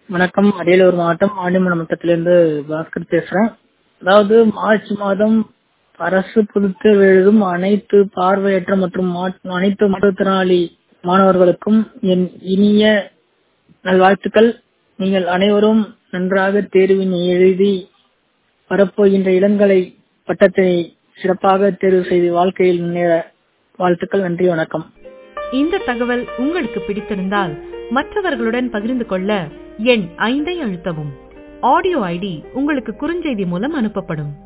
வணக்கம். அரியலூர் மாவட்டம் ஆண்டிமடம் வட்டத்திலிருந்து பாஸ்கர் பேசுறேன். அதாவது மார்ச் மாதம் அரசு புதுத்தேர்வு எழுதும் அனைத்து பார்வையற்ற மற்றும் அனைத்து மாற்றுத்திறனாளி மாணவர்களுக்கும் என் இனிய நல்வாழ்த்துக்கள். நீங்கள் அனைவரும் நன்றாக தேர்வினை எழுதி வரப்போகின்ற இளங்கலை பட்டத்தை சிறப்பாக தேர்வு செய்து வாழ்க்கையில் முன்னேற வாழ்த்துக்கள். நன்றி, வணக்கம். இந்த தகவல் உங்களுக்கு பிடித்திருந்தால் மற்றவர்களுடன் பகிர்ந்து கொள்ள எண் 5 அழுத்தவும். ஆடியோ ஐடி உங்களுக்கு குறுஞ்செய்தி மூலம் அனுப்பப்படும்.